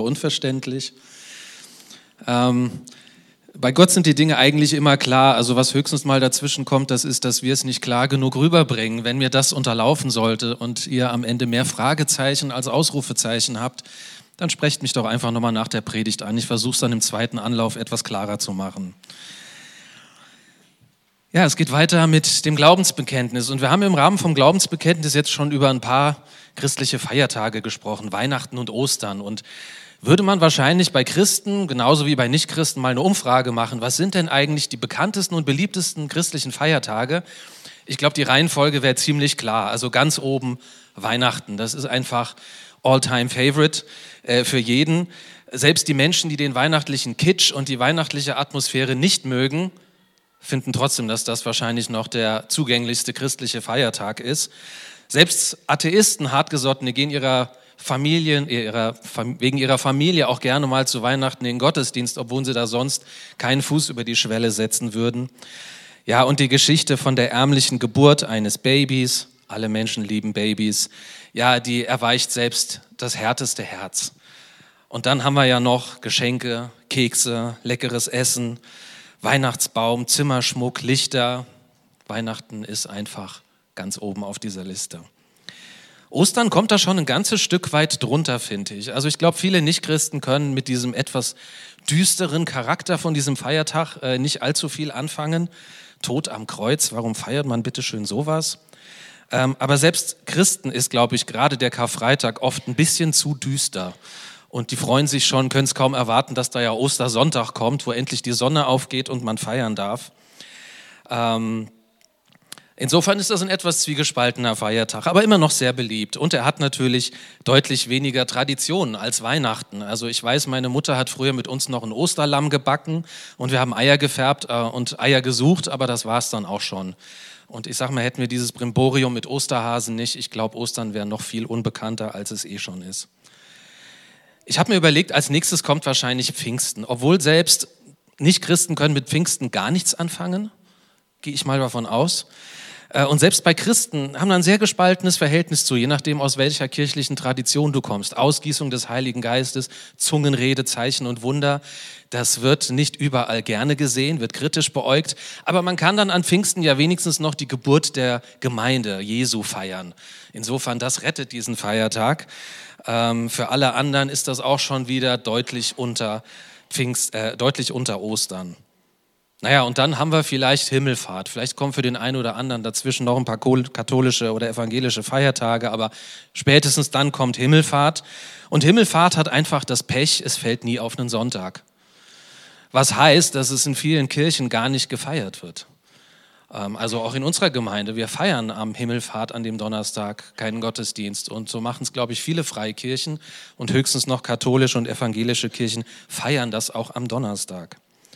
unverständlich. Bei Gott sind die Dinge eigentlich immer klar. Also was höchstens mal dazwischen kommt, das ist, dass wir es nicht klar genug rüberbringen. Wenn mir das unterlaufen sollte und ihr am Ende mehr Fragezeichen als Ausrufezeichen habt, dann sprecht mich doch einfach nochmal nach der Predigt an. Ich versuche es dann im zweiten Anlauf etwas klarer zu machen. Ja, es geht weiter mit dem Glaubensbekenntnis. Und wir haben im Rahmen vom Glaubensbekenntnis jetzt schon über ein paar christliche Feiertage gesprochen, Weihnachten und Ostern. Und würde man wahrscheinlich bei Christen, genauso wie bei Nichtchristen, mal eine Umfrage machen, was sind denn eigentlich die bekanntesten und beliebtesten christlichen Feiertage? Ich glaube, die Reihenfolge wäre ziemlich klar. Also ganz oben Weihnachten. Das ist einfach All-Time-Favorite für jeden. Selbst die Menschen, die den weihnachtlichen Kitsch und die weihnachtliche Atmosphäre nicht mögen, finden trotzdem, dass das wahrscheinlich noch der zugänglichste christliche Feiertag ist. Selbst Atheisten, Hartgesottene, gehen wegen ihrer Familie auch gerne mal zu Weihnachten in den Gottesdienst, obwohl sie da sonst keinen Fuß über die Schwelle setzen würden. Ja, und die Geschichte von der ärmlichen Geburt eines Babys, alle Menschen lieben Babys, ja, die erweicht selbst das härteste Herz. Und dann haben wir ja noch Geschenke, Kekse, leckeres Essen, Weihnachtsbaum, Zimmerschmuck, Lichter. Weihnachten ist einfach ganz oben auf dieser Liste. Ostern kommt da schon ein ganzes Stück weit drunter, finde ich. Also ich glaube, viele Nichtchristen können mit diesem etwas düsteren Charakter von diesem Feiertag nicht allzu viel anfangen. Tod am Kreuz, warum feiert man bitte schön sowas? Aber selbst Christen ist, glaube ich, gerade der Karfreitag oft ein bisschen zu düster. Und die freuen sich schon, können es kaum erwarten, dass da ja Ostersonntag kommt, wo endlich die Sonne aufgeht und man feiern darf. Insofern ist das ein etwas zwiegespaltener Feiertag, aber immer noch sehr beliebt. Und er hat natürlich deutlich weniger Traditionen als Weihnachten. Also ich weiß, meine Mutter hat früher mit uns noch ein Osterlamm gebacken und wir haben Eier gefärbt und Eier gesucht, aber das war es dann auch schon. Und ich sag mal, hätten wir dieses Brimborium mit Osterhasen nicht, ich glaube, Ostern wäre noch viel unbekannter, als es eh schon ist. Ich habe mir überlegt, als nächstes kommt wahrscheinlich Pfingsten. Obwohl selbst Nichtchristen können mit Pfingsten gar nichts anfangen, gehe ich mal davon aus. Und selbst bei Christen haben wir ein sehr gespaltenes Verhältnis zu, je nachdem, aus welcher kirchlichen Tradition du kommst. Ausgießung des Heiligen Geistes, Zungenrede, Zeichen und Wunder, das wird nicht überall gerne gesehen, wird kritisch beäugt. Aber man kann dann an Pfingsten ja wenigstens noch die Geburt der Gemeinde Jesu feiern. Insofern, das rettet diesen Feiertag. Für alle anderen ist das auch schon wieder deutlich unter Ostern. Naja, und dann haben wir vielleicht Himmelfahrt. Vielleicht kommen für den einen oder anderen dazwischen noch ein paar katholische oder evangelische Feiertage, aber spätestens dann kommt Himmelfahrt. Und Himmelfahrt hat einfach das Pech, es fällt nie auf einen Sonntag. Was heißt, dass es in vielen Kirchen gar nicht gefeiert wird. Also auch in unserer Gemeinde, wir feiern am Himmelfahrt an dem Donnerstag keinen Gottesdienst. Und so machen es, glaube ich, viele Freikirchen und höchstens noch katholische und evangelische Kirchen feiern das auch am Donnerstag.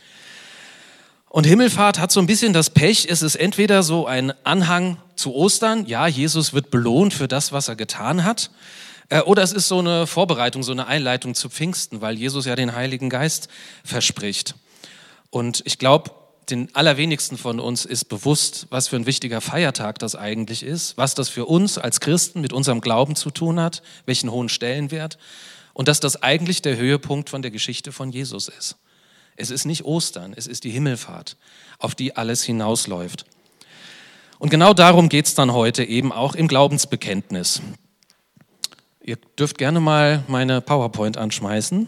Und Himmelfahrt hat so ein bisschen das Pech, es ist entweder so ein Anhang zu Ostern, ja, Jesus wird belohnt für das, was er getan hat, oder es ist so eine Vorbereitung, so eine Einleitung zu Pfingsten, weil Jesus ja den Heiligen Geist verspricht. Und ich glaube, den allerwenigsten von uns ist bewusst, was für ein wichtiger Feiertag das eigentlich ist, was das für uns als Christen mit unserem Glauben zu tun hat, welchen hohen Stellenwert und dass das eigentlich der Höhepunkt von der Geschichte von Jesus ist. Es ist nicht Ostern, es ist die Himmelfahrt, auf die alles hinausläuft. Und genau darum geht es dann heute eben auch im Glaubensbekenntnis. Ihr dürft gerne mal meine PowerPoint anschmeißen.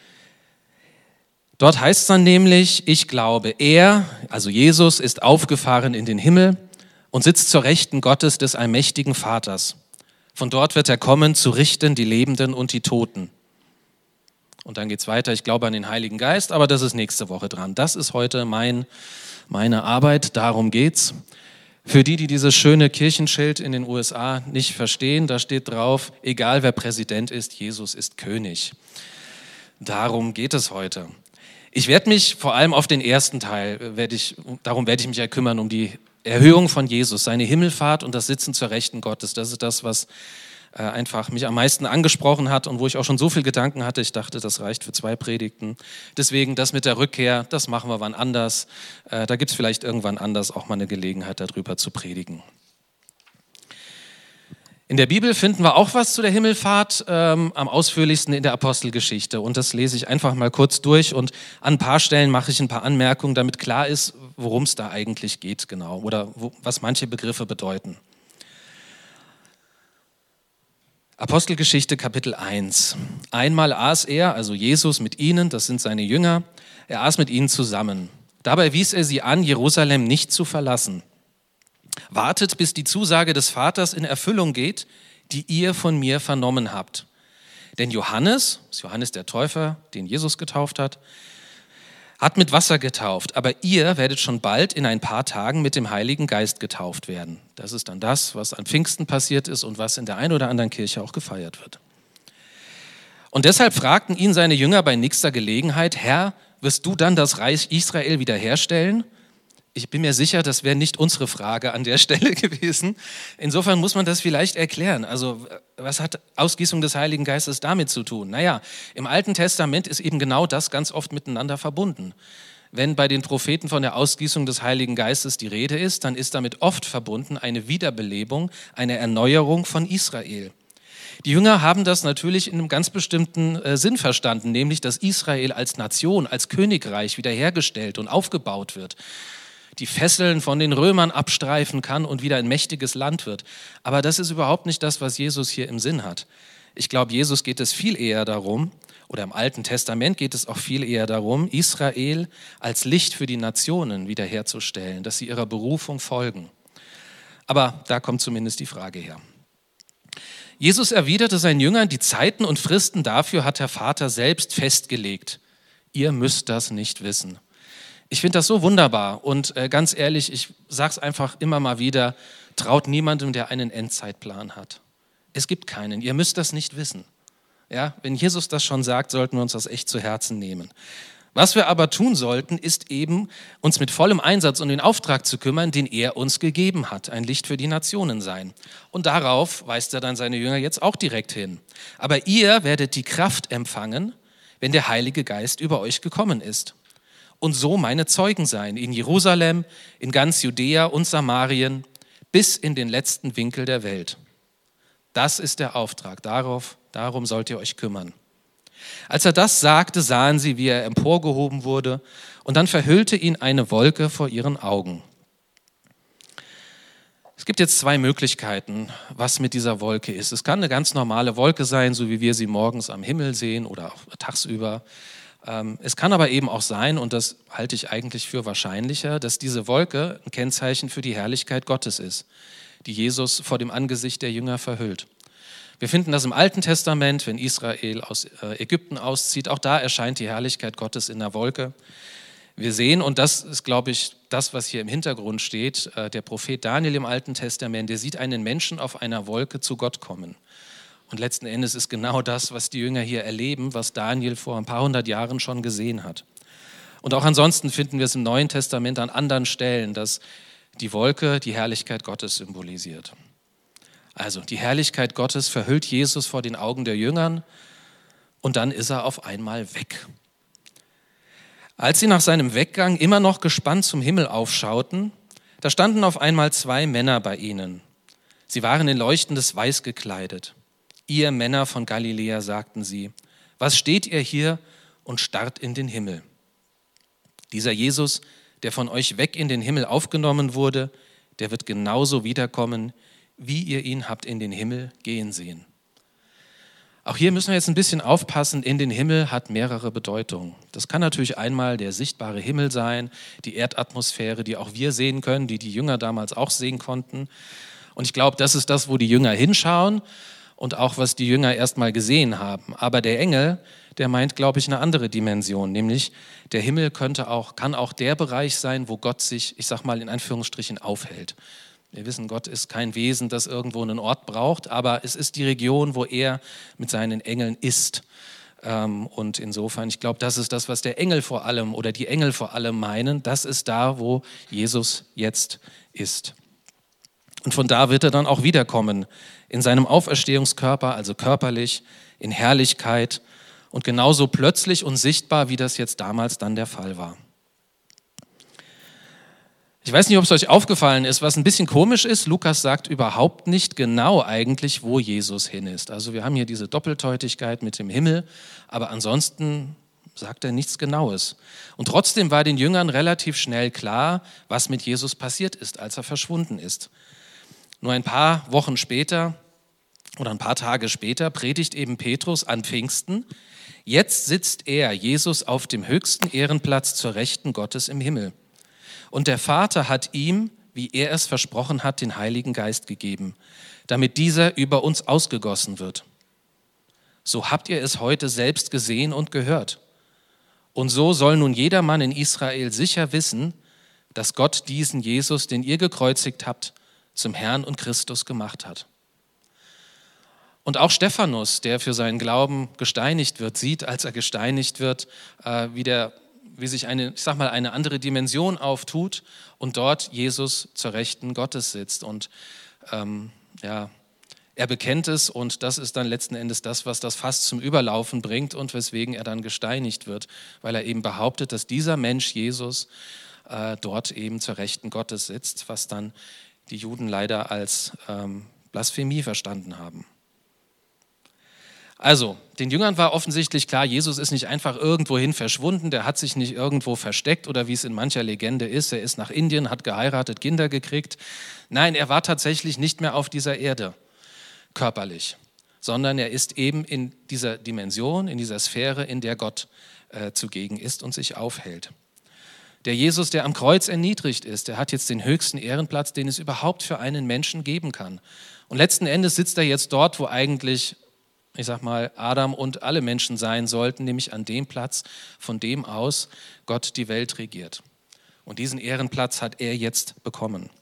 Dort heißt es dann nämlich, ich glaube, er, also Jesus, ist aufgefahren in den Himmel und sitzt zur Rechten Gottes des allmächtigen Vaters. Von dort wird er kommen, zu richten die Lebenden und die Toten. Und dann geht es weiter, ich glaube an den Heiligen Geist, aber das ist nächste Woche dran. Das ist heute meine Arbeit, darum geht's. Für die dieses schöne Kirchenschild in den USA nicht verstehen, da steht drauf, egal wer Präsident ist, Jesus ist König. Darum geht es heute. Ich werde mich vor allem auf den ersten Teil, darum werde ich mich ja kümmern, um die Erhöhung von Jesus, seine Himmelfahrt und das Sitzen zur Rechten Gottes. Das ist das, was einfach mich am meisten angesprochen hat und wo ich auch schon so viel Gedanken hatte, ich dachte, das reicht für 2 Predigten. Deswegen das mit der Rückkehr, das machen wir wann anders. Da gibt es vielleicht irgendwann anders auch mal eine Gelegenheit, darüber zu predigen. In der Bibel finden wir auch was zu der Himmelfahrt, am ausführlichsten in der Apostelgeschichte. Und das lese ich einfach mal kurz durch und an ein paar Stellen mache ich ein paar Anmerkungen, damit klar ist, worum es da eigentlich geht genau oder was manche Begriffe bedeuten. Apostelgeschichte Kapitel 1. Einmal aß er, also Jesus mit ihnen, das sind seine Jünger, er aß mit ihnen zusammen. Dabei wies er sie an, Jerusalem nicht zu verlassen. Wartet, bis die Zusage des Vaters in Erfüllung geht, die ihr von mir vernommen habt. Denn Johannes, das ist Johannes der Täufer, den Jesus getauft hat mit Wasser getauft, aber ihr werdet schon bald in ein paar Tagen mit dem Heiligen Geist getauft werden. Das ist dann das, was an Pfingsten passiert ist und was in der einen oder anderen Kirche auch gefeiert wird. Und deshalb fragten ihn seine Jünger bei nächster Gelegenheit, Herr, wirst du dann das Reich Israel wiederherstellen? Ich bin mir sicher, das wäre nicht unsere Frage an der Stelle gewesen. Insofern muss man das vielleicht erklären. Also was hat Ausgießung des Heiligen Geistes damit zu tun? Naja, im Alten Testament ist eben genau das ganz oft miteinander verbunden. Wenn bei den Propheten von der Ausgießung des Heiligen Geistes die Rede ist, dann ist damit oft verbunden eine Wiederbelebung, eine Erneuerung von Israel. Die Jünger haben das natürlich in einem ganz bestimmten Sinn verstanden, nämlich dass Israel als Nation, als Königreich wiederhergestellt und aufgebaut wird, die Fesseln von den Römern abstreifen kann und wieder ein mächtiges Land wird. Aber das ist überhaupt nicht das, was Jesus hier im Sinn hat. Ich glaube, Jesus geht es viel eher darum, oder im Alten Testament geht es auch viel eher darum, Israel als Licht für die Nationen wiederherzustellen, dass sie ihrer Berufung folgen. Aber da kommt zumindest die Frage her. Jesus erwiderte seinen Jüngern, die Zeiten und Fristen dafür hat der Vater selbst festgelegt. Ihr müsst das nicht wissen. Ich finde das so wunderbar und ganz ehrlich, ich sage es einfach immer mal wieder, traut niemandem, der einen Endzeitplan hat. Es gibt keinen, ihr müsst das nicht wissen. Ja, wenn Jesus das schon sagt, sollten wir uns das echt zu Herzen nehmen. Was wir aber tun sollten, ist eben, uns mit vollem Einsatz um den Auftrag zu kümmern, den er uns gegeben hat, ein Licht für die Nationen sein. Und darauf weist er dann seine Jünger jetzt auch direkt hin. Aber ihr werdet die Kraft empfangen, wenn der Heilige Geist über euch gekommen ist. Und so meine Zeugen sein, in Jerusalem, in ganz Judäa und Samarien, bis in den letzten Winkel der Welt. Das ist der Auftrag, darum sollt ihr euch kümmern. Als er das sagte, sahen sie, wie er emporgehoben wurde, und dann verhüllte ihn eine Wolke vor ihren Augen. Es gibt jetzt zwei Möglichkeiten, was mit dieser Wolke ist. Es kann eine ganz normale Wolke sein, so wie wir sie morgens am Himmel sehen oder auch tagsüber. Es kann aber eben auch sein, und das halte ich eigentlich für wahrscheinlicher, dass diese Wolke ein Kennzeichen für die Herrlichkeit Gottes ist, die Jesus vor dem Angesicht der Jünger verhüllt. Wir finden das im Alten Testament, wenn Israel aus Ägypten auszieht, auch da erscheint die Herrlichkeit Gottes in der Wolke. Wir sehen, und das ist, glaube ich, das, was hier im Hintergrund steht, der Prophet Daniel im Alten Testament, der sieht einen Menschen auf einer Wolke zu Gott kommen. Und letzten Endes ist genau das, was die Jünger hier erleben, was Daniel vor ein paar hundert Jahren schon gesehen hat. Und auch ansonsten finden wir es im Neuen Testament an anderen Stellen, dass die Wolke die Herrlichkeit Gottes symbolisiert. Also die Herrlichkeit Gottes verhüllt Jesus vor den Augen der Jüngern und dann ist er auf einmal weg. Als sie nach seinem Weggang immer noch gespannt zum Himmel aufschauten, da standen auf einmal zwei Männer bei ihnen. Sie waren in leuchtendes Weiß gekleidet. Ihr Männer von Galiläa, sagten sie, was steht ihr hier und starrt in den Himmel? Dieser Jesus, der von euch weg in den Himmel aufgenommen wurde, der wird genauso wiederkommen, wie ihr ihn habt in den Himmel gehen sehen. Auch hier müssen wir jetzt ein bisschen aufpassen, in den Himmel hat mehrere Bedeutungen. Das kann natürlich einmal der sichtbare Himmel sein, die Erdatmosphäre, die auch wir sehen können, die die Jünger damals auch sehen konnten. Und ich glaube, das ist das, wo die Jünger hinschauen und auch was die Jünger erstmal gesehen haben. Aber der Engel, der meint, glaube ich, eine andere Dimension, nämlich der Himmel kann auch der Bereich sein, wo Gott sich, ich sag mal in Anführungsstrichen, aufhält. Wir wissen, Gott ist kein Wesen, das irgendwo einen Ort braucht, aber es ist die Region, wo er mit seinen Engeln ist. Und insofern, ich glaube, das ist das, was der Engel vor allem oder die Engel vor allem meinen. Das ist da, wo Jesus jetzt ist. Und von da wird er dann auch wiederkommen, in seinem Auferstehungskörper, also körperlich, in Herrlichkeit und genauso plötzlich und sichtbar, wie das jetzt damals dann der Fall war. Ich weiß nicht, ob es euch aufgefallen ist, was ein bisschen komisch ist. Lukas sagt überhaupt nicht genau eigentlich, wo Jesus hin ist. Also wir haben hier diese Doppeldeutigkeit mit dem Himmel, aber ansonsten sagt er nichts Genaues. Und trotzdem war den Jüngern relativ schnell klar, was mit Jesus passiert ist, als er verschwunden ist. Nur ein paar Wochen später oder ein paar Tage später predigt eben Petrus an Pfingsten: Jetzt sitzt er, Jesus, auf dem höchsten Ehrenplatz zur Rechten Gottes im Himmel. Und der Vater hat ihm, wie er es versprochen hat, den Heiligen Geist gegeben, damit dieser über uns ausgegossen wird. So habt ihr es heute selbst gesehen und gehört. Und so soll nun jedermann in Israel sicher wissen, dass Gott diesen Jesus, den ihr gekreuzigt habt, zum Herrn und Christus gemacht hat. Und auch Stephanus, der für seinen Glauben gesteinigt wird, sieht, als er gesteinigt wird, wie sich eine andere Dimension auftut und dort Jesus zur Rechten Gottes sitzt. Und er bekennt es, und das ist dann letzten Endes das, was das Fass zum Überlaufen bringt und weswegen er dann gesteinigt wird, weil er eben behauptet, dass dieser Mensch Jesus dort eben zur Rechten Gottes sitzt, was dann die Juden leider als Blasphemie verstanden haben. Also, den Jüngern war offensichtlich klar, Jesus ist nicht einfach irgendwohin verschwunden, der hat sich nicht irgendwo versteckt oder wie es in mancher Legende ist, er ist nach Indien, hat geheiratet, Kinder gekriegt. Nein, er war tatsächlich nicht mehr auf dieser Erde, körperlich, sondern er ist eben in dieser Dimension, in dieser Sphäre, in der Gott zugegen ist und sich aufhält. Der Jesus, der am Kreuz erniedrigt ist, der hat jetzt den höchsten Ehrenplatz, den es überhaupt für einen Menschen geben kann. Und letzten Endes sitzt er jetzt dort, wo eigentlich, Adam und alle Menschen sein sollten, nämlich an dem Platz, von dem aus Gott die Welt regiert. Und diesen Ehrenplatz hat er jetzt bekommen.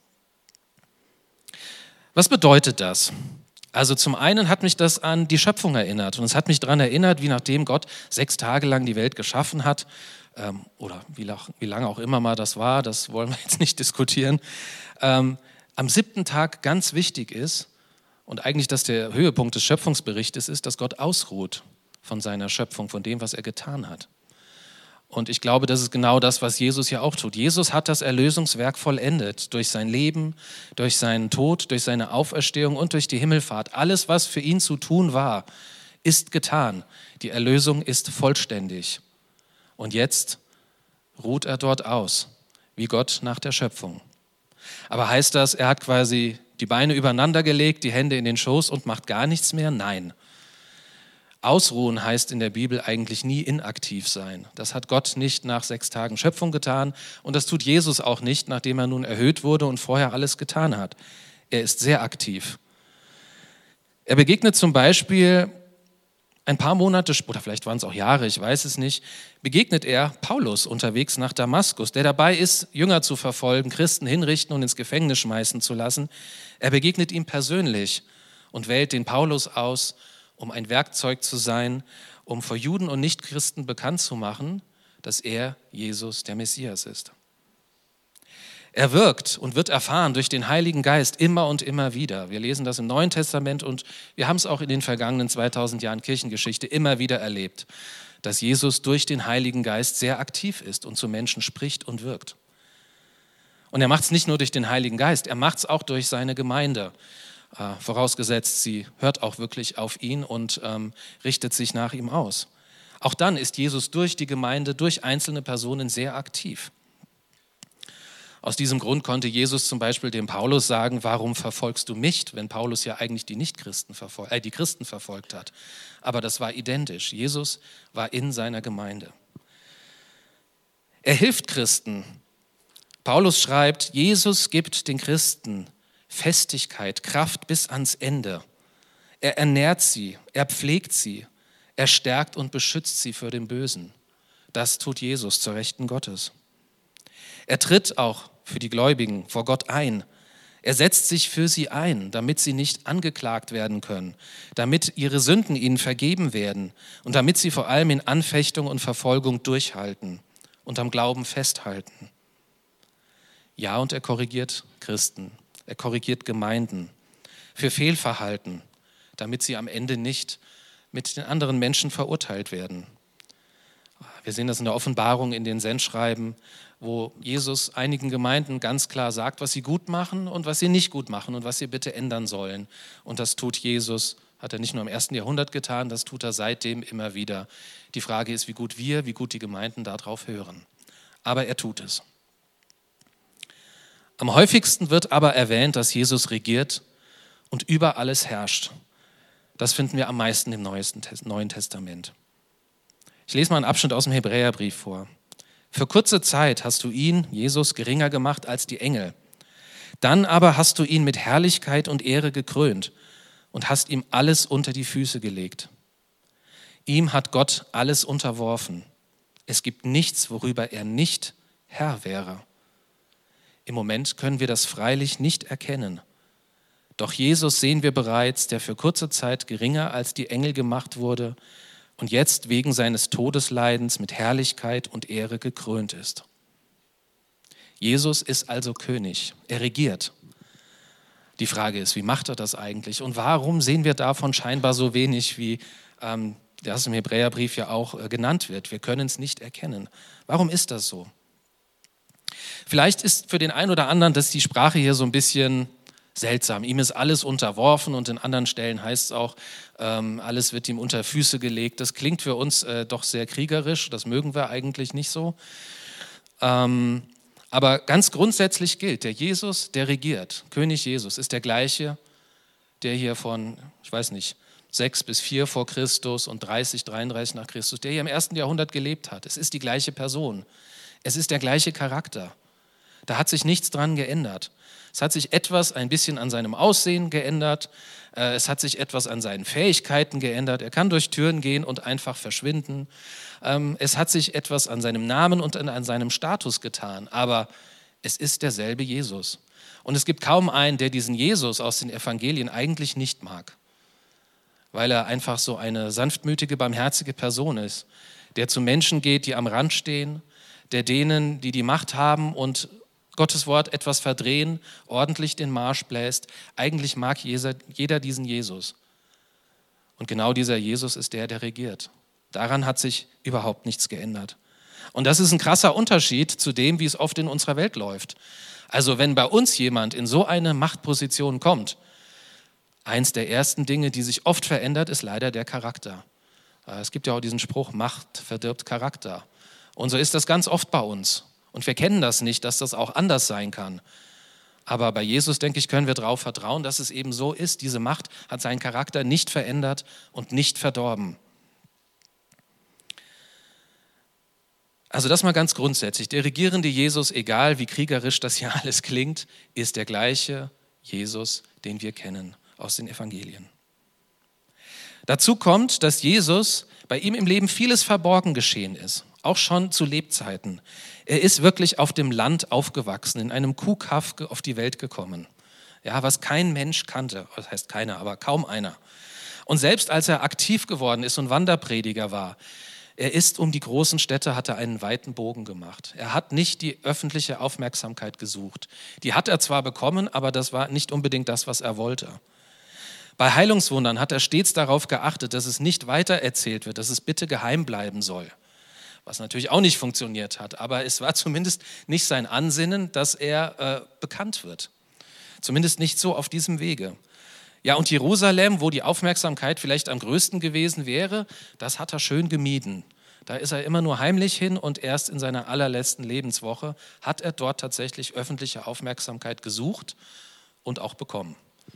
Was bedeutet das? Also zum einen hat mich das an die Schöpfung erinnert. Und es hat mich daran erinnert, wie nachdem Gott 6 Tage lang die Welt geschaffen hat, oder wie lange auch immer mal das war, das wollen wir jetzt nicht diskutieren, am 7. Tag ganz wichtig ist, und eigentlich das der Höhepunkt des Schöpfungsberichtes ist, dass Gott ausruht von seiner Schöpfung, von dem, was er getan hat. Und ich glaube, das ist genau das, was Jesus ja auch tut. Jesus hat das Erlösungswerk vollendet durch sein Leben, durch seinen Tod, durch seine Auferstehung und durch die Himmelfahrt. Alles, was für ihn zu tun war, ist getan. Die Erlösung ist vollständig. Und jetzt ruht er dort aus, wie Gott nach der Schöpfung. Aber heißt das, er hat quasi die Beine übereinander gelegt, die Hände in den Schoß und macht gar nichts mehr? Nein. Ausruhen heißt in der Bibel eigentlich nie inaktiv sein. Das hat Gott nicht nach 6 Tagen Schöpfung getan und das tut Jesus auch nicht, nachdem er nun erhöht wurde und vorher alles getan hat. Er ist sehr aktiv. Er begegnet zum Beispiel ein paar Monate, oder vielleicht waren es auch Jahre, ich weiß es nicht, begegnet er Paulus unterwegs nach Damaskus, der dabei ist, Jünger zu verfolgen, Christen hinrichten und ins Gefängnis schmeißen zu lassen. Er begegnet ihm persönlich und wählt den Paulus aus, um ein Werkzeug zu sein, um vor Juden und Nichtchristen bekannt zu machen, dass er, Jesus, der Messias ist. Er wirkt und wird erfahren durch den Heiligen Geist immer und immer wieder. Wir lesen das im Neuen Testament und wir haben es auch in den vergangenen 2000 Jahren Kirchengeschichte immer wieder erlebt, dass Jesus durch den Heiligen Geist sehr aktiv ist und zu Menschen spricht und wirkt. Und er macht es nicht nur durch den Heiligen Geist, er macht es auch durch seine Gemeinde. Vorausgesetzt, sie hört auch wirklich auf ihn und richtet sich nach ihm aus. Auch dann ist Jesus durch die Gemeinde, durch einzelne Personen sehr aktiv. Aus diesem Grund konnte Jesus zum Beispiel dem Paulus sagen, warum verfolgst du mich, wenn Paulus ja eigentlich die Christen verfolgt hat. Aber das war identisch. Jesus war in seiner Gemeinde. Er hilft Christen. Paulus schreibt, Jesus gibt den Christen Festigkeit, Kraft bis ans Ende. Er ernährt sie, er pflegt sie, er stärkt und beschützt sie vor dem Bösen. Das tut Jesus zur Rechten Gottes. Er tritt auch für die Gläubigen vor Gott ein. Er setzt sich für sie ein, damit sie nicht angeklagt werden können, damit ihre Sünden ihnen vergeben werden und damit sie vor allem in Anfechtung und Verfolgung durchhalten und am Glauben festhalten. Ja, und er korrigiert Christen, er korrigiert Gemeinden für Fehlverhalten, damit sie am Ende nicht mit den anderen Menschen verurteilt werden. Wir sehen das in der Offenbarung in den Sendschreiben, wo Jesus einigen Gemeinden ganz klar sagt, was sie gut machen und was sie nicht gut machen und was sie bitte ändern sollen. Und das tut Jesus, hat er nicht nur im 1. Jahrhundert getan, das tut er seitdem immer wieder. Die Frage ist, wie gut die Gemeinden darauf hören. Aber er tut es. Am häufigsten wird aber erwähnt, dass Jesus regiert und über alles herrscht. Das finden wir am meisten im Neuen Testament. Ich lese mal einen Abschnitt aus dem Hebräerbrief vor. Für kurze Zeit hast du ihn, Jesus, geringer gemacht als die Engel. Dann aber hast du ihn mit Herrlichkeit und Ehre gekrönt und hast ihm alles unter die Füße gelegt. Ihm hat Gott alles unterworfen. Es gibt nichts, worüber er nicht Herr wäre. Im Moment können wir das freilich nicht erkennen. Doch Jesus sehen wir bereits, der für kurze Zeit geringer als die Engel gemacht wurde und jetzt wegen seines Todesleidens mit Herrlichkeit und Ehre gekrönt ist. Jesus ist also König, er regiert. Die Frage ist, wie macht er das eigentlich und warum sehen wir davon scheinbar so wenig, wie das im Hebräerbrief ja auch genannt wird? Wir können es nicht erkennen. Warum ist das so? Vielleicht ist für den einen oder anderen das die Sprache hier so ein bisschen seltsam. Ihm ist alles unterworfen und in anderen Stellen heißt es auch, alles wird ihm unter Füße gelegt. Das klingt für uns doch sehr kriegerisch, das mögen wir eigentlich nicht so. Aber ganz grundsätzlich gilt, der Jesus, der regiert, König Jesus, ist der gleiche, der hier von, 6 bis 4 vor Christus und 30, 33 nach Christus, der hier im 1. Jahrhundert gelebt hat. Es ist die gleiche Person. Es ist der gleiche Charakter. Da hat sich nichts dran geändert. Es hat sich etwas ein bisschen an seinem Aussehen geändert. Es hat sich etwas an seinen Fähigkeiten geändert. Er kann durch Türen gehen und einfach verschwinden. Es hat sich etwas an seinem Namen und an seinem Status getan. Aber es ist derselbe Jesus. Und es gibt kaum einen, der diesen Jesus aus den Evangelien eigentlich nicht mag. Weil er einfach so eine sanftmütige, barmherzige Person ist. Der zu Menschen geht, die am Rand stehen. Der denen, die die Macht haben und Gottes Wort etwas verdrehen, ordentlich den Marsch bläst. Eigentlich mag jeder diesen Jesus. Und genau dieser Jesus ist der regiert. Daran hat sich überhaupt nichts geändert. Und das ist ein krasser Unterschied zu dem, wie es oft in unserer Welt läuft. Also wenn bei uns jemand in so eine Machtposition kommt, eins der ersten Dinge, die sich oft verändert, ist leider der Charakter. Es gibt ja auch diesen Spruch, Macht verdirbt Charakter. Und so ist das ganz oft bei uns. Und wir kennen das nicht, dass das auch anders sein kann. Aber bei Jesus, denke ich, können wir darauf vertrauen, dass es eben so ist. Diese Macht hat seinen Charakter nicht verändert und nicht verdorben. Also das mal ganz grundsätzlich. Der regierende Jesus, egal wie kriegerisch das hier alles klingt, ist der gleiche Jesus, den wir kennen aus den Evangelien. Dazu kommt, dass Jesus bei ihm im Leben vieles verborgen geschehen ist. Auch schon zu Lebzeiten. Er ist wirklich auf dem Land aufgewachsen, in einem Kuhkaff auf die Welt gekommen. Ja, was kein Mensch kannte, das heißt keiner, aber kaum einer. Und selbst als er aktiv geworden ist und Wanderprediger war, er ist um die großen Städte, hat er einen weiten Bogen gemacht. Er hat nicht die öffentliche Aufmerksamkeit gesucht. Die hat er zwar bekommen, aber das war nicht unbedingt das, was er wollte. Bei Heilungswundern hat er stets darauf geachtet, dass es nicht weitererzählt wird, dass es bitte geheim bleiben soll. Was natürlich auch nicht funktioniert hat, aber es war zumindest nicht sein Ansinnen, dass er bekannt wird. Zumindest nicht so auf diesem Wege. Ja, und Jerusalem, wo die Aufmerksamkeit vielleicht am größten gewesen wäre, das hat er schön gemieden. Da ist er immer nur heimlich hin und erst in seiner allerletzten Lebenswoche hat er dort tatsächlich öffentliche Aufmerksamkeit gesucht und auch bekommen.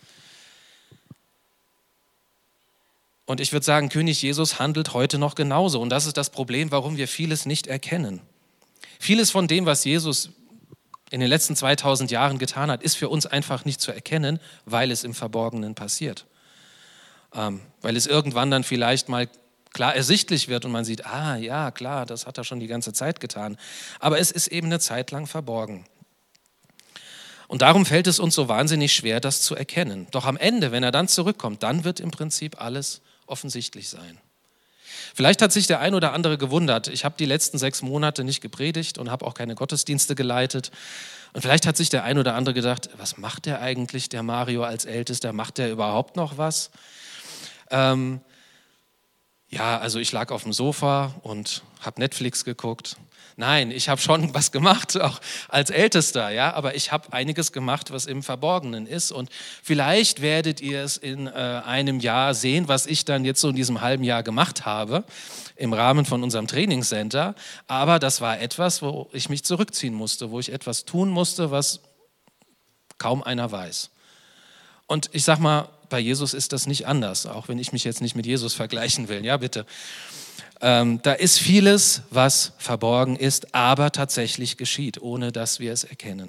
Und ich würde sagen, König Jesus handelt heute noch genauso. Und das ist das Problem, warum wir vieles nicht erkennen. Vieles von dem, was Jesus in den letzten 2000 Jahren getan hat, ist für uns einfach nicht zu erkennen, weil es im Verborgenen passiert. Weil es irgendwann dann vielleicht mal klar ersichtlich wird und man sieht, ja, klar, das hat er schon die ganze Zeit getan. Aber es ist eben eine Zeit lang verborgen. Und darum fällt es uns so wahnsinnig schwer, das zu erkennen. Doch am Ende, wenn er dann zurückkommt, dann wird im Prinzip alles offensichtlich sein. Vielleicht hat sich der ein oder andere gewundert. Ich habe die letzten 6 Monate nicht gepredigt und habe auch keine Gottesdienste geleitet. Und vielleicht hat sich der ein oder andere gedacht, was macht der eigentlich, der Mario als Ältester? Macht der überhaupt noch was? Ja, also ich lag auf dem Sofa und habe Netflix geguckt. Nein, ich habe schon was gemacht, auch als Ältester, ja, aber ich habe einiges gemacht, was im Verborgenen ist. Und vielleicht werdet ihr es in einem Jahr sehen, was ich dann jetzt so in diesem halben Jahr gemacht habe, im Rahmen von unserem Trainingscenter. Aber das war etwas, wo ich mich zurückziehen musste, wo ich etwas tun musste, was kaum einer weiß. Und ich sag mal, bei Jesus ist das nicht anders, auch wenn ich mich jetzt nicht mit Jesus vergleichen will, ja bitte. Da ist vieles, was verborgen ist, aber tatsächlich geschieht, ohne dass wir es erkennen.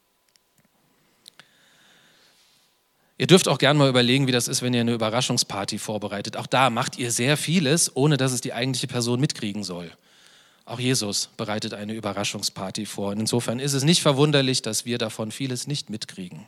Ihr dürft auch gerne mal überlegen, wie das ist, wenn ihr eine Überraschungsparty vorbereitet. Auch da macht ihr sehr vieles, ohne dass es die eigentliche Person mitkriegen soll. Auch Jesus bereitet eine Überraschungsparty vor. Und insofern ist es nicht verwunderlich, dass wir davon vieles nicht mitkriegen.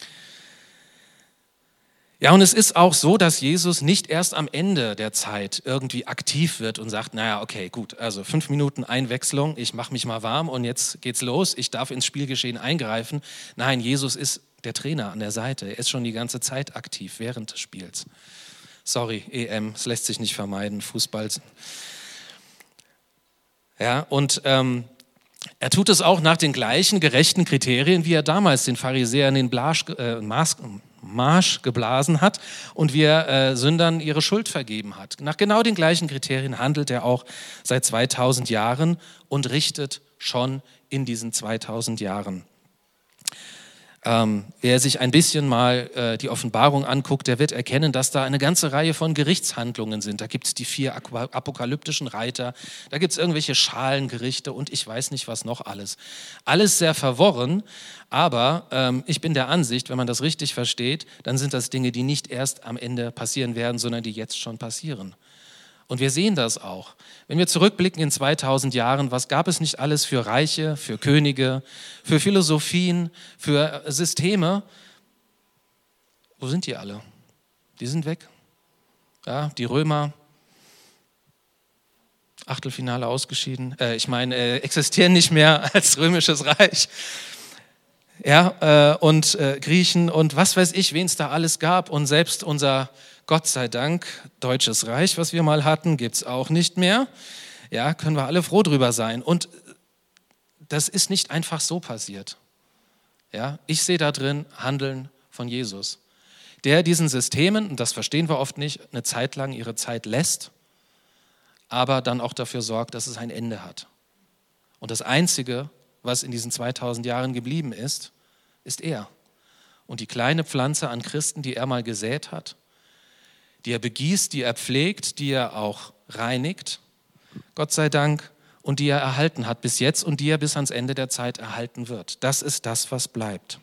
Ja, und es ist auch so, dass Jesus nicht erst am Ende der Zeit irgendwie aktiv wird und sagt, naja, okay, gut, also 5 Minuten Einwechslung, ich mache mich mal warm und jetzt geht's los, ich darf ins Spielgeschehen eingreifen. Nein, Jesus ist der Trainer an der Seite, er ist schon die ganze Zeit aktiv während des Spiels. Sorry, EM, es lässt sich nicht vermeiden, Fußball. Ja, und er tut es auch nach den gleichen gerechten Kriterien, wie er damals den Pharisäern den Marsch geblasen hat und wie er Sündern ihre Schuld vergeben hat. Nach genau den gleichen Kriterien handelt er auch seit 2000 Jahren und richtet schon in diesen 2000 Jahren. Wer sich ein bisschen mal die Offenbarung anguckt, der wird erkennen, dass da eine ganze Reihe von Gerichtshandlungen sind. Da gibt es die 4 apokalyptischen Reiter, da gibt es irgendwelche Schalengerichte und ich weiß nicht, was noch alles. Alles sehr verworren, aber ich bin der Ansicht, wenn man das richtig versteht, dann sind das Dinge, die nicht erst am Ende passieren werden, sondern die jetzt schon passieren. Und wir sehen das auch. Wenn wir zurückblicken in 2000 Jahren, was gab es nicht alles für Reiche, für Könige, für Philosophien, für Systeme? Wo sind die alle? Die sind weg. Ja, die Römer, Achtelfinale ausgeschieden, existieren nicht mehr als römisches Reich. Ja, und Griechen und was weiß ich, wen es da alles gab. Und selbst unser, Gott sei Dank, Deutsches Reich, was wir mal hatten, gibt es auch nicht mehr. Ja, können wir alle froh drüber sein. Und das ist nicht einfach so passiert. Ja, ich sehe da drin Handeln von Jesus, der diesen Systemen, und das verstehen wir oft nicht, eine Zeit lang ihre Zeit lässt, aber dann auch dafür sorgt, dass es ein Ende hat. Und das Einzige, was in diesen 2000 Jahren geblieben ist, ist er. Und die kleine Pflanze an Christen, die er mal gesät hat, die er begießt, die er pflegt, die er auch reinigt, Gott sei Dank, und die er erhalten hat bis jetzt und die er bis ans Ende der Zeit erhalten wird. Das ist das, was bleibt.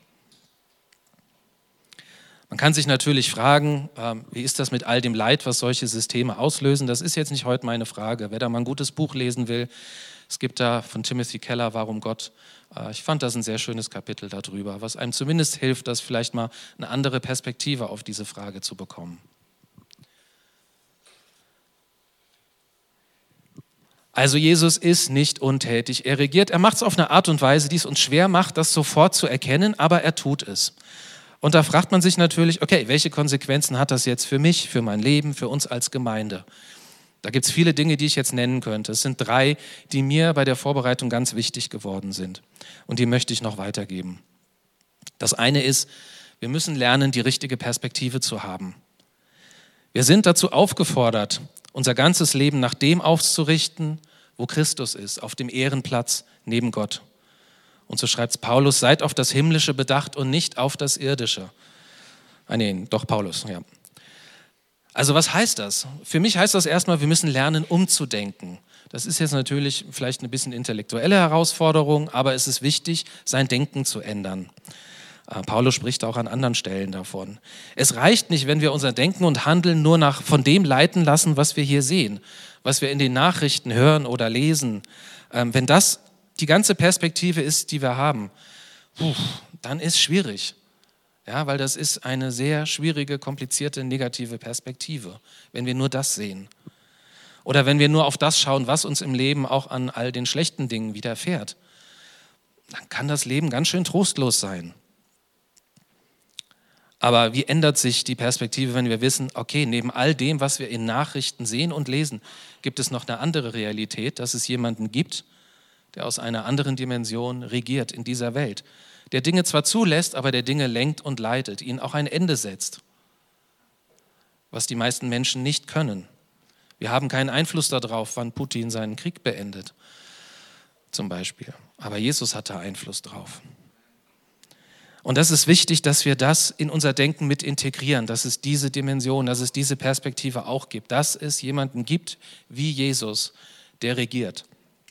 Man kann sich natürlich fragen, wie ist das mit all dem Leid, was solche Systeme auslösen? Das ist jetzt nicht heute meine Frage. Wer da mal ein gutes Buch lesen will, es gibt da von Timothy Keller, Warum Gott. Ich fand das ein sehr schönes Kapitel darüber, was einem zumindest hilft, das vielleicht mal eine andere Perspektive auf diese Frage zu bekommen. Also Jesus ist nicht untätig, er regiert, er macht es auf eine Art und Weise, die es uns schwer macht, das sofort zu erkennen, aber er tut es. Und da fragt man sich natürlich, okay, welche Konsequenzen hat das jetzt für mich, für mein Leben, für uns als Gemeinde? Da gibt es viele Dinge, die ich jetzt nennen könnte. Es sind 3, die mir bei der Vorbereitung ganz wichtig geworden sind und die möchte ich noch weitergeben. Das eine ist, wir müssen lernen, die richtige Perspektive zu haben. Wir sind dazu aufgefordert, unser ganzes Leben nach dem auszurichten, wo Christus ist, auf dem Ehrenplatz neben Gott. Und so schreibt Paulus, seid auf das Himmlische bedacht und nicht auf das Irdische. Paulus, ja. Also was heißt das? Für mich heißt das erstmal, wir müssen lernen, umzudenken. Das ist jetzt natürlich vielleicht eine bisschen intellektuelle Herausforderung, aber es ist wichtig, sein Denken zu ändern. Paulus spricht auch an anderen Stellen davon. Es reicht nicht, wenn wir unser Denken und Handeln nur von dem leiten lassen, was wir hier sehen, was wir in den Nachrichten hören oder lesen. Wenn das die ganze Perspektive ist, die wir haben, dann ist es schwierig. Ja, weil das ist eine sehr schwierige, komplizierte, negative Perspektive, wenn wir nur das sehen. Oder wenn wir nur auf das schauen, was uns im Leben auch an all den schlechten Dingen widerfährt, dann kann das Leben ganz schön trostlos sein. Aber wie ändert sich die Perspektive, wenn wir wissen, okay, neben all dem, was wir in Nachrichten sehen und lesen, gibt es noch eine andere Realität, dass es jemanden gibt, der aus einer anderen Dimension regiert in dieser Welt, der Dinge zwar zulässt, aber der Dinge lenkt und leitet, ihnen auch ein Ende setzt, was die meisten Menschen nicht können. Wir haben keinen Einfluss darauf, wann Putin seinen Krieg beendet, zum Beispiel. Aber Jesus hatte Einfluss drauf. Und das ist wichtig, dass wir das in unser Denken mit integrieren, dass es diese Dimension, dass es diese Perspektive auch gibt, dass es jemanden gibt wie Jesus, der regiert.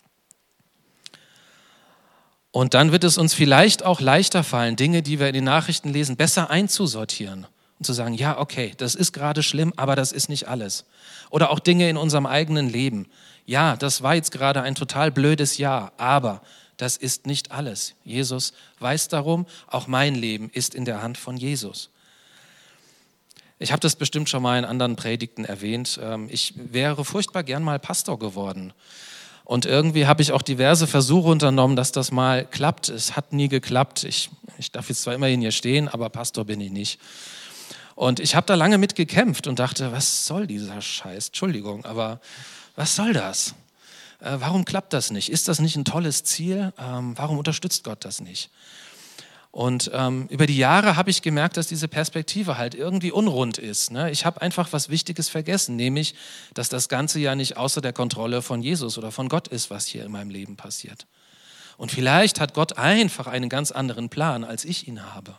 Und dann wird es uns vielleicht auch leichter fallen, Dinge, die wir in den Nachrichten lesen, besser einzusortieren und zu sagen, ja, okay, das ist gerade schlimm, aber das ist nicht alles. Oder auch Dinge in unserem eigenen Leben. Ja, das war jetzt gerade ein total blödes Jahr, aber das ist nicht alles. Jesus weiß darum, auch mein Leben ist in der Hand von Jesus. Ich habe das bestimmt schon mal in anderen Predigten erwähnt. Ich wäre furchtbar gern mal Pastor geworden. Und irgendwie habe ich auch diverse Versuche unternommen, dass das mal klappt. Es hat nie geklappt. Ich darf jetzt zwar immerhin hier stehen, aber Pastor bin ich nicht. Und ich habe da lange mit gekämpft und dachte, was soll dieser Scheiß? Entschuldigung, aber was soll das? Warum klappt das nicht? Ist das nicht ein tolles Ziel? Warum unterstützt Gott das nicht? Und über die Jahre habe ich gemerkt, dass diese Perspektive halt irgendwie unrund ist. Ne? Ich habe einfach was Wichtiges vergessen, nämlich, dass das Ganze ja nicht außer der Kontrolle von Jesus oder von Gott ist, was hier in meinem Leben passiert. Und vielleicht hat Gott einfach einen ganz anderen Plan, als ich ihn habe.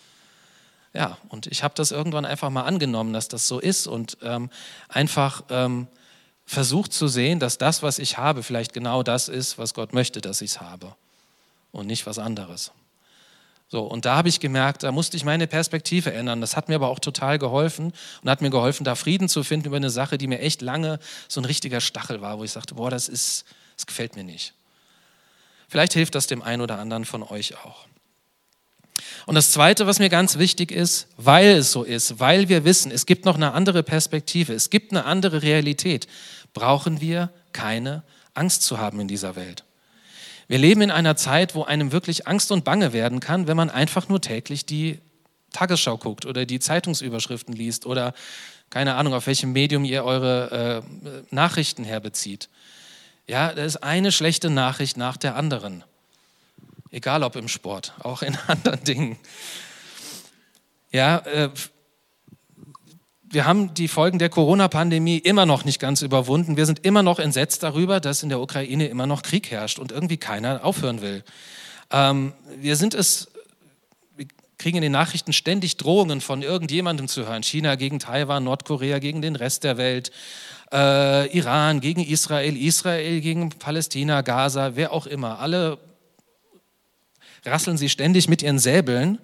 Ja, und ich habe das irgendwann einfach mal angenommen, dass das so ist und einfach versucht zu sehen, dass das, was ich habe, vielleicht genau das ist, was Gott möchte, dass ich es habe und nicht was anderes. So, und da habe ich gemerkt, da musste ich meine Perspektive ändern. Das hat mir aber auch total geholfen und hat mir geholfen, da Frieden zu finden über eine Sache, die mir echt lange so ein richtiger Stachel war, wo ich sagte, boah, das gefällt mir nicht. Vielleicht hilft das dem einen oder anderen von euch auch. Und das Zweite, was mir ganz wichtig ist, weil es so ist, weil wir wissen, es gibt noch eine andere Perspektive, es gibt eine andere Realität, brauchen wir keine Angst zu haben in dieser Welt. Wir leben in einer Zeit, wo einem wirklich Angst und Bange werden kann, wenn man einfach nur täglich die Tagesschau guckt oder die Zeitungsüberschriften liest oder keine Ahnung, auf welchem Medium ihr eure Nachrichten herbezieht. Ja, da ist eine schlechte Nachricht nach der anderen. Egal ob im Sport, auch in anderen Dingen. Ja, wir haben die Folgen der Corona-Pandemie immer noch nicht ganz überwunden. Wir sind immer noch entsetzt darüber, dass in der Ukraine immer noch Krieg herrscht und irgendwie keiner aufhören will. Wir kriegen in den Nachrichten ständig Drohungen von irgendjemandem zu hören. China gegen Taiwan, Nordkorea gegen den Rest der Welt, Iran gegen Israel, Israel gegen Palästina, Gaza, wer auch immer. Alle rasseln sie ständig mit ihren Säbeln.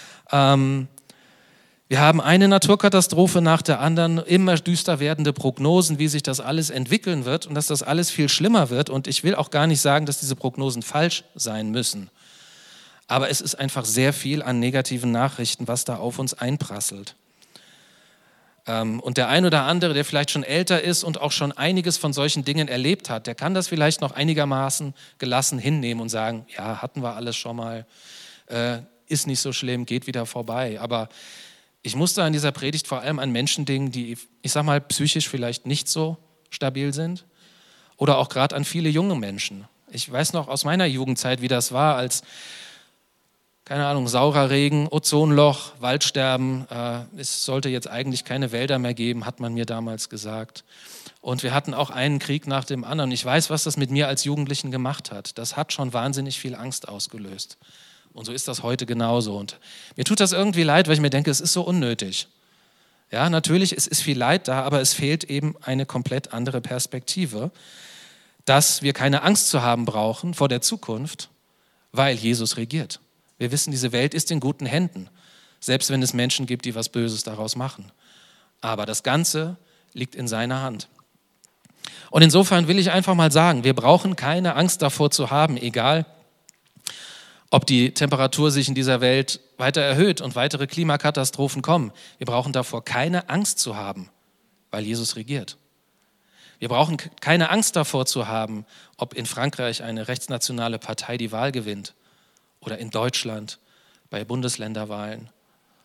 Wir haben eine Naturkatastrophe nach der anderen, immer düster werdende Prognosen, wie sich das alles entwickeln wird und dass das alles viel schlimmer wird. Und ich will auch gar nicht sagen, dass diese Prognosen falsch sein müssen. Aber es ist einfach sehr viel an negativen Nachrichten, was da auf uns einprasselt. Und der ein oder andere, der vielleicht schon älter ist und auch schon einiges von solchen Dingen erlebt hat, der kann das vielleicht noch einigermaßen gelassen hinnehmen und sagen, ja, hatten wir alles schon mal, ist nicht so schlimm, geht wieder vorbei. Aber ich musste an dieser Predigt vor allem an Menschen denken, die, ich sag mal, psychisch vielleicht nicht so stabil sind oder auch gerade an viele junge Menschen. Ich weiß noch aus meiner Jugendzeit, wie das war, als, keine Ahnung, saurer Regen, Ozonloch, Waldsterben, es sollte jetzt eigentlich keine Wälder mehr geben, hat man mir damals gesagt. Und wir hatten auch einen Krieg nach dem anderen. Ich weiß, was das mit mir als Jugendlichen gemacht hat. Das hat schon wahnsinnig viel Angst ausgelöst. Und so ist das heute genauso. Und mir tut das irgendwie leid, weil ich mir denke, es ist so unnötig. Ja, natürlich, es ist viel Leid da, aber es fehlt eben eine komplett andere Perspektive, dass wir keine Angst zu haben brauchen vor der Zukunft, weil Jesus regiert. Wir wissen, diese Welt ist in guten Händen, selbst wenn es Menschen gibt, die was Böses daraus machen. Aber das Ganze liegt in seiner Hand. Und insofern will ich einfach mal sagen, wir brauchen keine Angst davor zu haben, egal ob die Temperatur sich in dieser Welt weiter erhöht und weitere Klimakatastrophen kommen. Wir brauchen davor keine Angst zu haben, weil Jesus regiert. Wir brauchen keine Angst davor zu haben, ob in Frankreich eine rechtsnationale Partei die Wahl gewinnt oder in Deutschland bei Bundesländerwahlen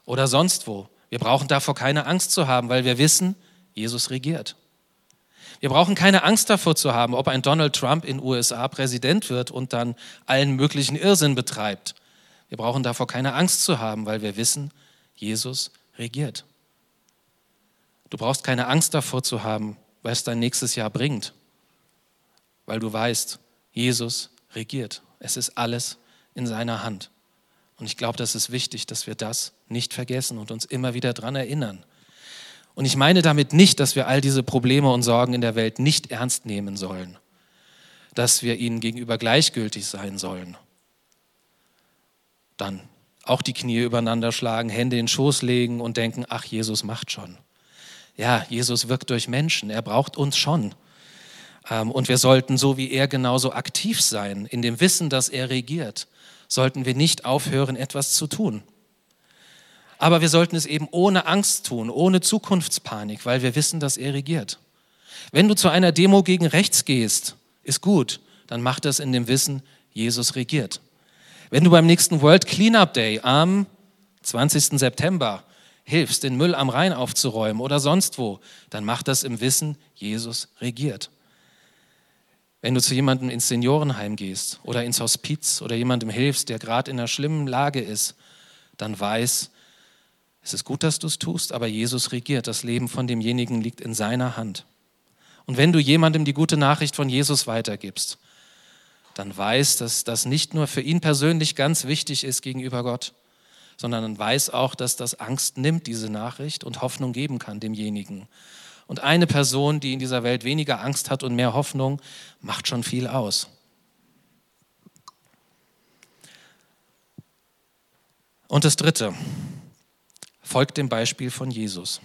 oder sonst wo. Wir brauchen davor keine Angst zu haben, weil wir wissen, Jesus regiert. Wir brauchen keine Angst davor zu haben, ob ein Donald Trump in den USA Präsident wird und dann allen möglichen Irrsinn betreibt. Wir brauchen davor keine Angst zu haben, weil wir wissen, Jesus regiert. Du brauchst keine Angst davor zu haben, was dein nächstes Jahr bringt, weil du weißt, Jesus regiert. Es ist alles in seiner Hand. Und ich glaube, das ist wichtig, dass wir das nicht vergessen und uns immer wieder daran erinnern. Und ich meine damit nicht, dass wir all diese Probleme und Sorgen in der Welt nicht ernst nehmen sollen, dass wir ihnen gegenüber gleichgültig sein sollen. Dann auch die Knie übereinander schlagen, Hände in den Schoß legen und denken, ach, Jesus macht schon. Ja, Jesus wirkt durch Menschen, er braucht uns schon. Und wir sollten so wie er genauso aktiv sein, in dem Wissen, dass er regiert, sollten wir nicht aufhören, etwas zu tun. Aber wir sollten es eben ohne Angst tun, ohne Zukunftspanik, weil wir wissen, dass er regiert. Wenn du zu einer Demo gegen rechts gehst, ist gut, dann mach das in dem Wissen, Jesus regiert. Wenn du beim nächsten World Cleanup Day am 20. September hilfst, den Müll am Rhein aufzuräumen oder sonst wo, dann mach das im Wissen, Jesus regiert. Wenn du zu jemandem ins Seniorenheim gehst oder ins Hospiz oder jemandem hilfst, der gerade in einer schlimmen Lage ist, dann weiß, es ist gut, dass du es tust, aber Jesus regiert. Das Leben von demjenigen liegt in seiner Hand. Und wenn du jemandem die gute Nachricht von Jesus weitergibst, dann weiß, dass das nicht nur für ihn persönlich ganz wichtig ist gegenüber Gott, sondern dann weiß auch, dass das Angst nimmt, diese Nachricht, und Hoffnung geben kann demjenigen. Und eine Person, die in dieser Welt weniger Angst hat und mehr Hoffnung, macht schon viel aus. Und das Dritte: Folgt dem Beispiel von Jesus.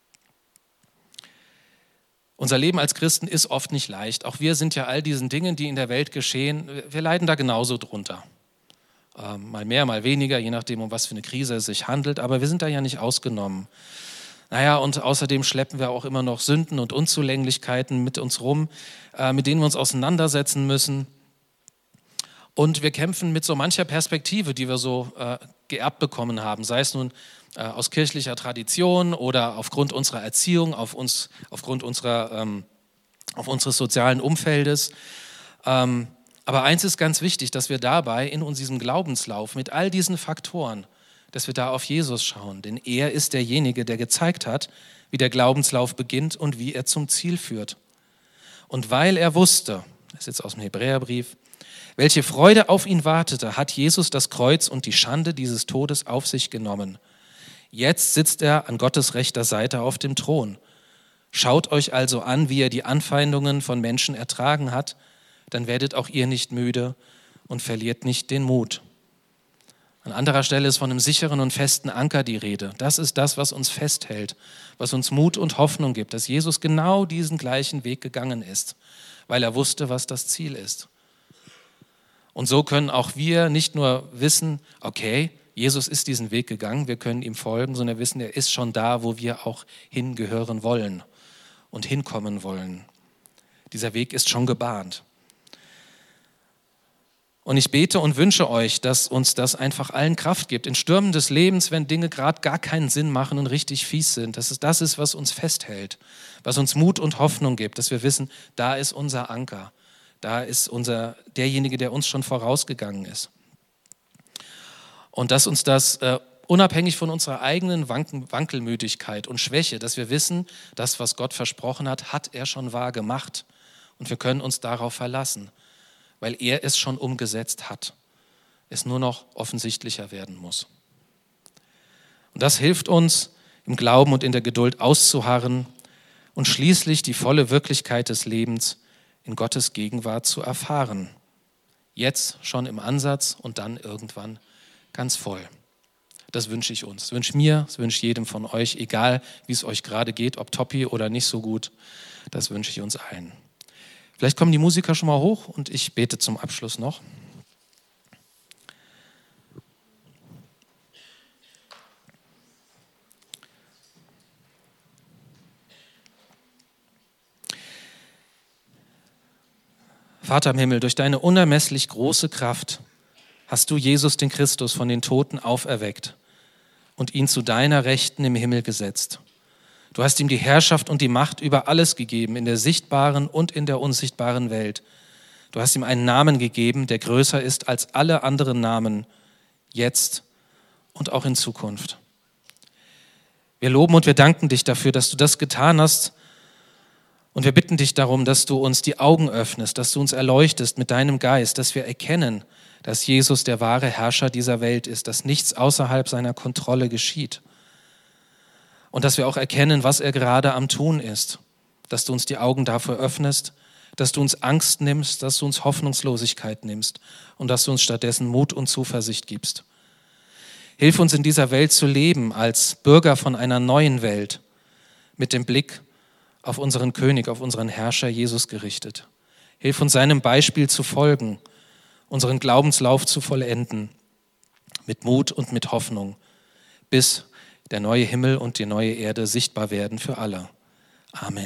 Unser Leben als Christen ist oft nicht leicht. Auch wir sind ja all diesen Dingen, die in der Welt geschehen, wir leiden da genauso drunter. Mal mehr, mal weniger, je nachdem, um was für eine Krise es sich handelt. Aber wir sind da ja nicht ausgenommen. Naja, und außerdem schleppen wir auch immer noch Sünden und Unzulänglichkeiten mit uns rum, mit denen wir uns auseinandersetzen müssen. Und wir kämpfen mit so mancher Perspektive, die wir so geerbt bekommen haben, sei es nun aus kirchlicher Tradition oder aufgrund unserer Erziehung, aufgrund unseres sozialen Umfeldes. Aber eins ist ganz wichtig, dass wir dabei in unserem Glaubenslauf mit all diesen Faktoren, dass wir da auf Jesus schauen. Denn er ist derjenige, der gezeigt hat, wie der Glaubenslauf beginnt und wie er zum Ziel führt. Und weil er wusste, das ist jetzt aus dem Hebräerbrief, welche Freude auf ihn wartete, hat Jesus das Kreuz und die Schande dieses Todes auf sich genommen. Jetzt sitzt er an Gottes rechter Seite auf dem Thron. Schaut euch also an, wie er die Anfeindungen von Menschen ertragen hat, dann werdet auch ihr nicht müde und verliert nicht den Mut. An anderer Stelle ist von einem sicheren und festen Anker die Rede. Das ist das, was uns festhält, was uns Mut und Hoffnung gibt, dass Jesus genau diesen gleichen Weg gegangen ist, weil er wusste, was das Ziel ist. Und so können auch wir nicht nur wissen, okay, Jesus ist diesen Weg gegangen, wir können ihm folgen, sondern wissen, er ist schon da, wo wir auch hingehören wollen und hinkommen wollen. Dieser Weg ist schon gebahnt. Und ich bete und wünsche euch, dass uns das einfach allen Kraft gibt. In Stürmen des Lebens, wenn Dinge gerade gar keinen Sinn machen und richtig fies sind, dass es das ist, was uns festhält, was uns Mut und Hoffnung gibt, dass wir wissen, da ist unser Anker, da ist derjenige, der uns schon vorausgegangen ist. Und dass uns das unabhängig von unserer eigenen Wankelmütigkeit und Schwäche, dass wir wissen, das, was Gott versprochen hat, hat er schon wahr gemacht. Und wir können uns darauf verlassen, weil er es schon umgesetzt hat. Es nur noch offensichtlicher werden muss. Und das hilft uns, im Glauben und in der Geduld auszuharren und schließlich die volle Wirklichkeit des Lebens in Gottes Gegenwart zu erfahren. Jetzt schon im Ansatz und dann irgendwann ganz voll. Das wünsche ich uns. Das wünsche ich mir, das wünsche ich jedem von euch, egal wie es euch gerade geht, ob toppi oder nicht so gut. Das wünsche ich uns allen. Vielleicht kommen die Musiker schon mal hoch und ich bete zum Abschluss noch. Vater im Himmel, durch deine unermesslich große Kraft hast du Jesus, den Christus, von den Toten auferweckt. und ihn zu deiner Rechten im Himmel gesetzt. Du hast ihm die Herrschaft und die Macht über alles gegeben, in der sichtbaren und in der unsichtbaren Welt. Du hast ihm einen Namen gegeben, der größer ist als alle anderen Namen, jetzt und auch in Zukunft. Wir loben und wir danken dich dafür, dass du das getan hast. Und wir bitten dich darum, dass du uns die Augen öffnest, dass du uns erleuchtest mit deinem Geist, dass wir erkennen, dass Jesus der wahre Herrscher dieser Welt ist, dass nichts außerhalb seiner Kontrolle geschieht. Und dass wir auch erkennen, was er gerade am Tun ist, dass du uns die Augen dafür öffnest, dass du uns Angst nimmst, dass du uns Hoffnungslosigkeit nimmst und dass du uns stattdessen Mut und Zuversicht gibst. Hilf uns in dieser Welt zu leben als Bürger von einer neuen Welt, mit dem Blick auf unseren König, auf unseren Herrscher Jesus gerichtet. Hilf uns seinem Beispiel zu folgen, unseren Glaubenslauf zu vollenden, mit Mut und mit Hoffnung, bis der neue Himmel und die neue Erde sichtbar werden für alle. Amen.